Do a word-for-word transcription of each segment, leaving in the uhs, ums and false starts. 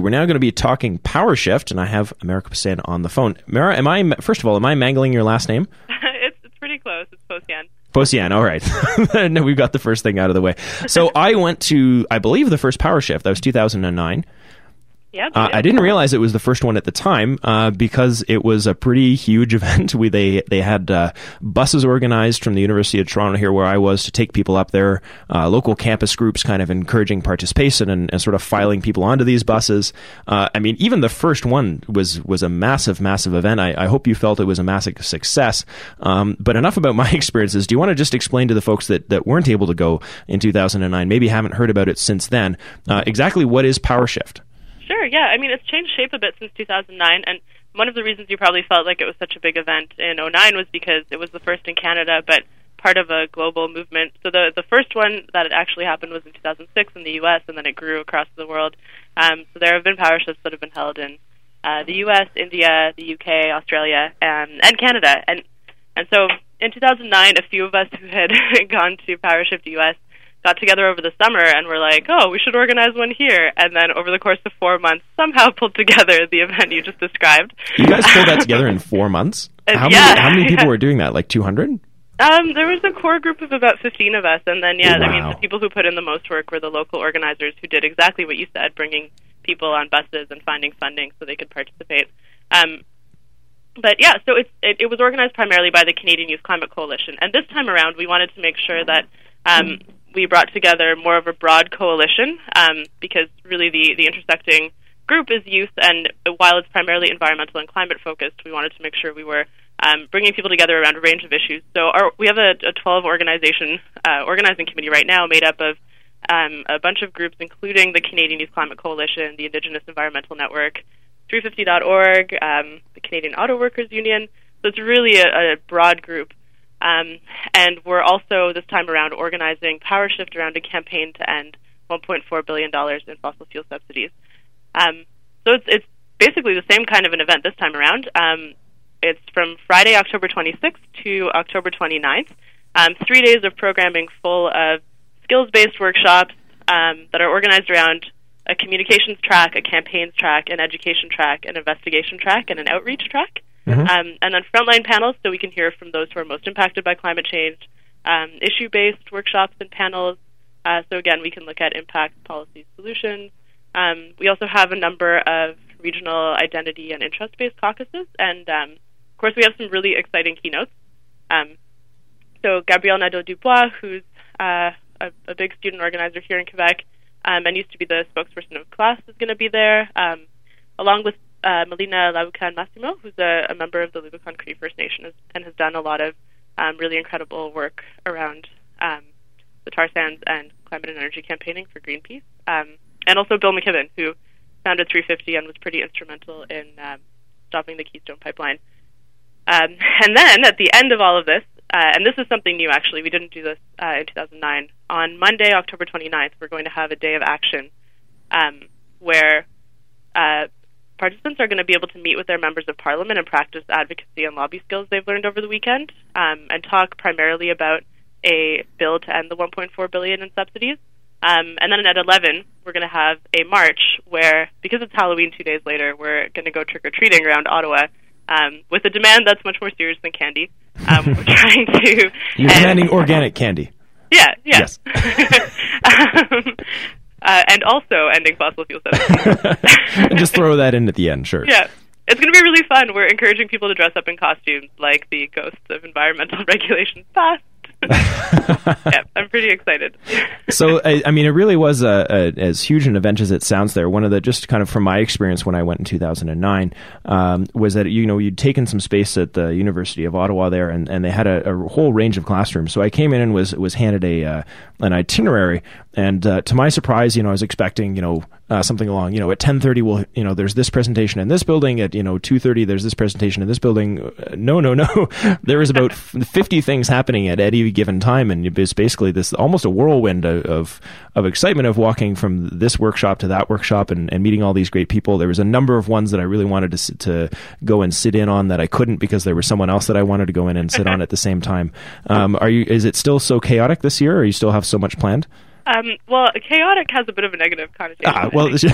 We're now going to be talking PowerShift, and I have Mara Kapusyan on the phone. Mara, am I, first of all, am I mangling your last name? it's, it's pretty close. It's Posyan. Posyan, all right. No, we've got the first thing out of the way. So I went to, I believe, the first PowerShift. That was two thousand nine. Yeah, uh, I didn't realize it was the first one at the time uh, because it was a pretty huge event. We they they had uh, buses organized from the University of Toronto here where I was to take people up there, uh, local campus groups kind of encouraging participation and, and sort of filing people onto these buses. Uh, I mean, even the first one was was a massive, massive event. I, I hope you felt it was a massive success. Um, but enough about my experiences. Do you want to just explain to the folks that, that weren't able to go in two thousand nine, maybe haven't heard about it since then, uh, exactly what is PowerShift? Sure, yeah. I mean, it's changed shape a bit since two thousand nine, and one of the reasons you probably felt like it was such a big event in oh nine was because it was the first in Canada, but part of a global movement. So the the first one that it actually happened was in two thousand six in the U S, and then it grew across the world. Um, so there have been PowerShifts that have been held in uh, the U S, India, the U K, Australia, and, and Canada. And and so in two thousand nine, a few of us who had gone to PowerShift U S got together over the summer and were like, oh, we should organize one here. And then over the course of four months, somehow pulled together the event you just described. You guys pulled that together in four months? How, yeah. many, how many people were doing that? Like two hundred? Um, there was a core group of about fifteen of us. And then, yeah, wow. I mean, the people who put in the most work were the local organizers who did exactly what you said, bringing people on buses and finding funding so they could participate. Um, but, yeah, so it's, it, it was organized primarily by the Canadian Youth Climate Coalition. And this time around, we wanted to make sure that um, we brought together more of a broad coalition um, because really the, the intersecting group is youth, and while it's primarily environmental and climate focused, we wanted to make sure we were um, bringing people together around a range of issues. So our, we have a, a twelve organization uh, organizing committee right now made up of um, a bunch of groups, including the Canadian Youth Climate Coalition, the Indigenous Environmental Network, three fifty dot org, um, the Canadian Auto Workers Union. So it's really a, a broad group. Um, and we're also, this time around, organizing PowerShift around a campaign to end one point four billion dollars in fossil fuel subsidies. Um, so it's, it's basically the same kind of an event this time around. Um, it's from Friday, October twenty-sixth to October twenty-ninth. Um, three days of programming full of skills-based workshops um, that are organized around a communications track, a campaigns track, an education track, an investigation track, and an outreach track. Mm-hmm. Um, and then frontline panels, so we can hear from those who are most impacted by climate change, um, issue-based workshops and panels. Uh, so again, we can look at impact, policy, solutions. Um, we also have a number of regional identity and interest-based caucuses, and um, of course we have some really exciting keynotes. Um, so Gabrielle Nadeau-Dubois, who's uh, a, a big student organizer here in Quebec um, and used to be the spokesperson of CLASS, is going to be there, um, along with Uh, Melina Laucan Massimo, who's a, a member of the Lubicon Cree First Nation and has done a lot of um, really incredible work around um, the tar sands and climate and energy campaigning for Greenpeace. Um, and also Bill McKibben, who founded three fifty and was pretty instrumental in um, stopping the Keystone Pipeline. Um, and then at the end of all of this, uh, and this is something new actually, we didn't do this uh, in two thousand nine, on Monday, October twenty-ninth, we're going to have a day of action um, where uh, participants are going to be able to meet with their members of parliament and practice advocacy and lobby skills they've learned over the weekend, um, and talk primarily about a bill to end the one point four billion dollars in subsidies. Um, and then at eleven, we're going to have a march where, because it's Halloween two days later, we're going to go trick-or-treating around Ottawa um, with a demand that's much more serious than candy. Um, we're trying to... You're demanding organic candy. Yeah, yeah. Yes. um, Uh, and also ending fossil fuel subsidies. And just throw that in at the end, sure. Yeah. It's going to be really fun. We're encouraging people to dress up in costumes like the ghosts of environmental regulations past. Yeah, I'm pretty excited. So, I, I mean, it really was a, a, as huge an event as it sounds there. One of the, just kind of from my experience when I went in two thousand nine, um, was that, you know, you'd taken some space at the University of Ottawa there, and, and they had a, a whole range of classrooms. So I came in and was was handed a uh, an itinerary, and uh, to my surprise, you know, I was expecting, you know, Uh, something along, you know, at ten thirty, we'll, you know, there's this presentation in this building. At, you know, two thirty, there's this presentation in this building. Uh, no, no, no. There was about fifty things happening at any given time, and it was basically this almost a whirlwind of of, of excitement of walking from this workshop to that workshop and, and meeting all these great people. There was a number of ones that I really wanted to sit, to go and sit in on that I couldn't because there was someone else that I wanted to go in and sit on at the same time. Um, are you? Is it still so chaotic this year, or you still have so much planned? Um, well, chaotic has a bit of a negative connotation. Ah, well, yes,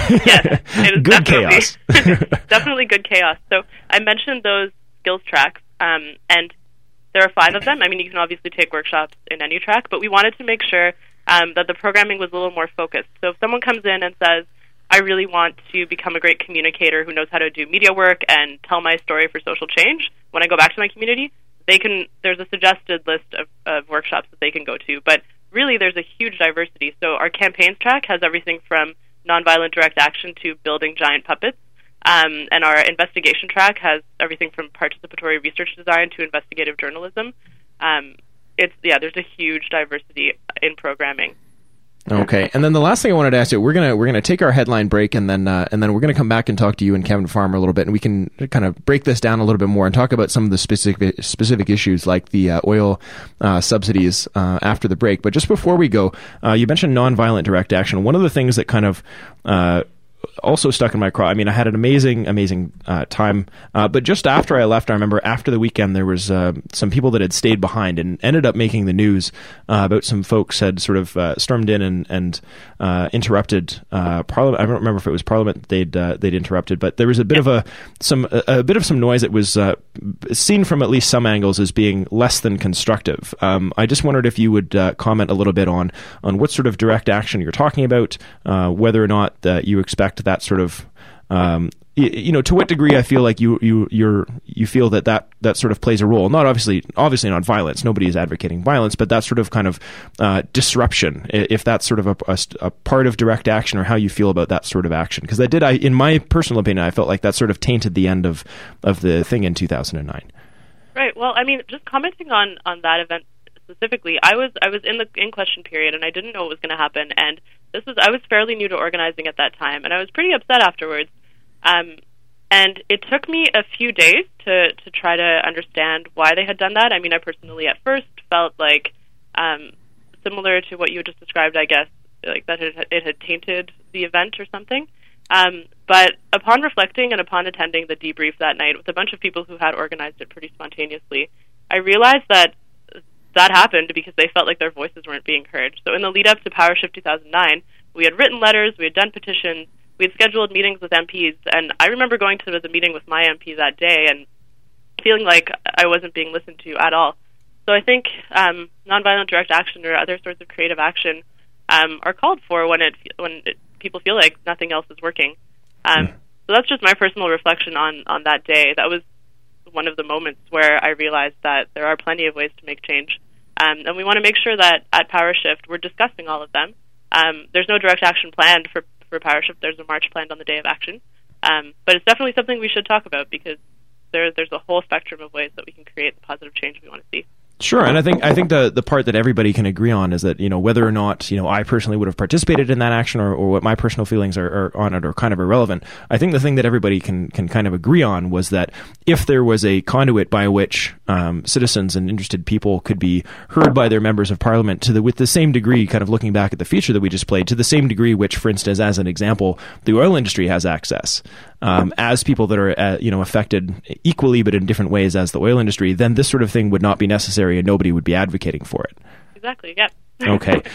it is good definitely, chaos. definitely good chaos. So I mentioned those skills tracks, um, and there are five of them. I mean, you can obviously take workshops in any track, but we wanted to make sure um, that the programming was a little more focused. So if someone comes in and says, I really want to become a great communicator who knows how to do media work and tell my story for social change, when I go back to my community, they can. There's a suggested list of, of workshops that they can go to, but really there's a huge diversity. So our campaigns track has everything from nonviolent direct action to building giant puppets, um, and our investigation track has everything from participatory research design to investigative journalism. Um, it's yeah, there's a huge diversity in programming. Okay, and then the last thing I wanted to ask you, we're gonna we're gonna take our headline break, and then uh, and then we're gonna come back and talk to you and Kevin Farmer a little bit, and we can kind of break this down a little bit more and talk about some of the specific specific issues like the uh, oil uh, subsidies uh, after the break. But just before we go, uh, you mentioned nonviolent direct action. One of the things that kind of uh, also stuck in my craw. I mean, I had an amazing, amazing uh, time. Uh, but just after I left, I remember after the weekend, there was uh, some people that had stayed behind and ended up making the news uh, about some folks had sort of uh, stormed in and, and uh, interrupted uh, Parliament. I don't remember if it was Parliament they'd uh, they'd interrupted, but there was a bit of a some a, a bit of some noise that was uh, seen from at least some angles as being less than constructive. Um, I just wondered if you would uh, comment a little bit on on what sort of direct action you're talking about, uh, whether or not uh, you expect that sort of, um, you, you know, to what degree I feel like you you you're you feel that, that that sort of plays a role. Not obviously, obviously not violence. Nobody is advocating violence, but that sort of kind of uh, disruption. If that's sort of a, a, a part of direct action, or how you feel about that sort of action, because that did, I, in my personal opinion, I felt like that sort of tainted the end of of the thing in two thousand nine. Right. Well, I mean, just commenting on on that event specifically, I was I was in the in question period, and I didn't know what was going to happen, and this was I was fairly new to organizing at that time, and I was pretty upset afterwards. Um, and it took me a few days to to try to understand why they had done that. I mean, I personally at first felt like um, similar to what you just described, I guess, like that it, it had tainted the event or something. Um, but upon reflecting and upon attending the debrief that night with a bunch of people who had organized it pretty spontaneously, I realized that that happened because they felt like their voices weren't being heard. So in the lead up to PowerShift two thousand nine, we had written letters, we had done petitions, we had scheduled meetings with M Ps, and I remember going to the meeting with my M P that day and feeling like I wasn't being listened to at all. So I think um, nonviolent direct action or other sorts of creative action um, are called for when it when it, people feel like nothing else is working. Um, mm. So that's just my personal reflection on, on that day. That was one of the moments where I realized that there are plenty of ways to make change. Um, and we want to make sure that at PowerShift we're discussing all of them. Um, there's no direct action planned for, for PowerShift. There's a march planned on the day of action. Um, but it's definitely something we should talk about because there, there's a whole spectrum of ways that we can create the positive change we want to see. Sure, and I think I think the the part that everybody can agree on is that, you know, whether or not, you know, I personally would have participated in that action or, or what my personal feelings are, are on it are kind of irrelevant. I think the thing that everybody can can kind of agree on was that if there was a conduit by which um, citizens and interested people could be heard by their members of parliament to the with the same degree, kind of looking back at the feature that we just played, to the same degree which, for instance, as an example, the oil industry has access. Um, as people that are, uh, you know, affected equally but in different ways as the oil industry, then this sort of thing would not be necessary and nobody would be advocating for it. Exactly, yeah. Okay.